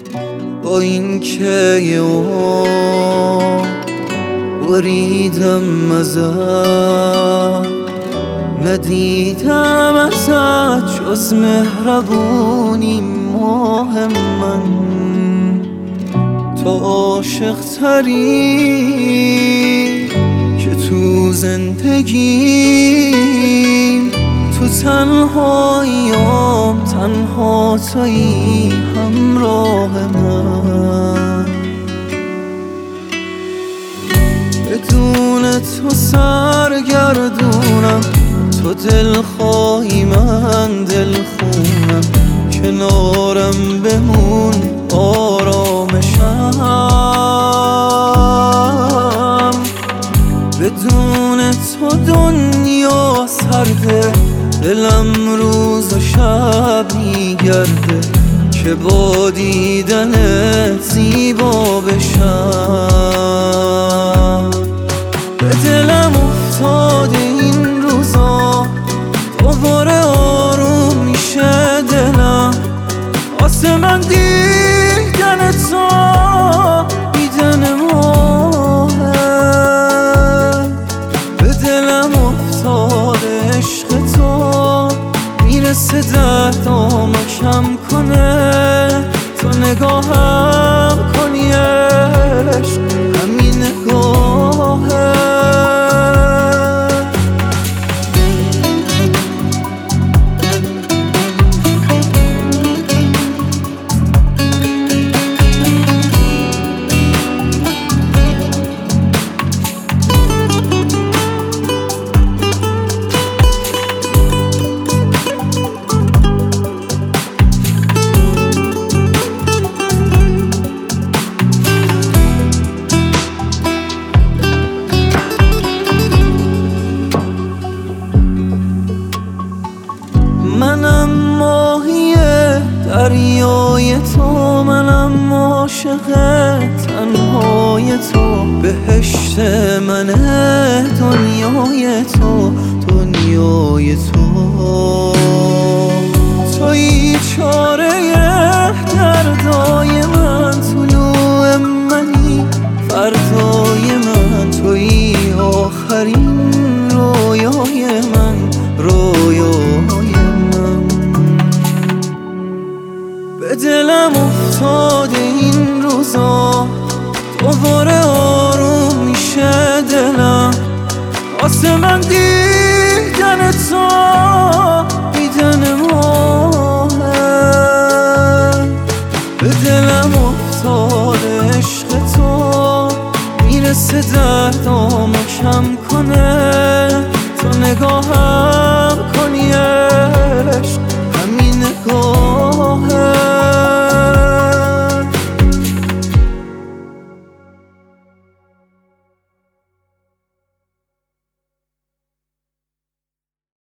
با این که یه بریدم ازت، ندیدم ازت جز مهربونی ماه من. تو عاشق تری که تو زندگیم، تو تنهاییام تنها تویی همراه من. بدون تو سرگردونم، تو دلخواهی من دلخونم، کنارم بمون آرامشم. بدون تو دنیا سرده، دلم روز و شب میگرده که با دیدنت زیبا بشم. به دلم افتاده این روزا، دوباره آروم میشه دلم واسه من دیدن تو، دیدن ماهه. به دلم افتاده عشق تو، میرسه دردامو کم کنه. تو نگاهم کنی عشق، همین نگاهه. منم ماهی دریای تو، منم عاشق تنهای تو. بهشت منه دنیای تو، دنیای تو. تویی چاره دردای من، طلوع منی فردای من. تویی آخرین رویای من، رویای من. به دلم افتاده این روزا، دوباره آروم میشه دلم واسه من دیدن تو، دیدن ماهه. به دلم افتاده عشق تو، میرسه دردامو کم کنه. تو نگاهم